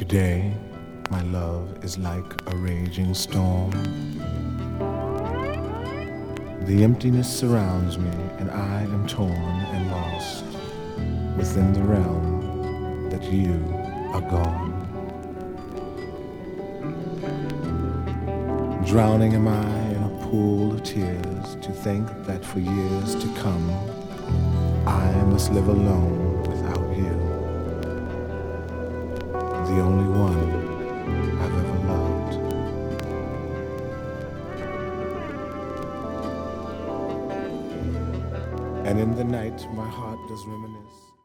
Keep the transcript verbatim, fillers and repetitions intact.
Today, my love is like a raging storm. The emptiness surrounds me, and I am torn and lost within the realm that you are gone. Drowning am I in a pool of tears to think that for years to come I must live alone without you, the only one I've ever loved. And in the night my heart does reminisce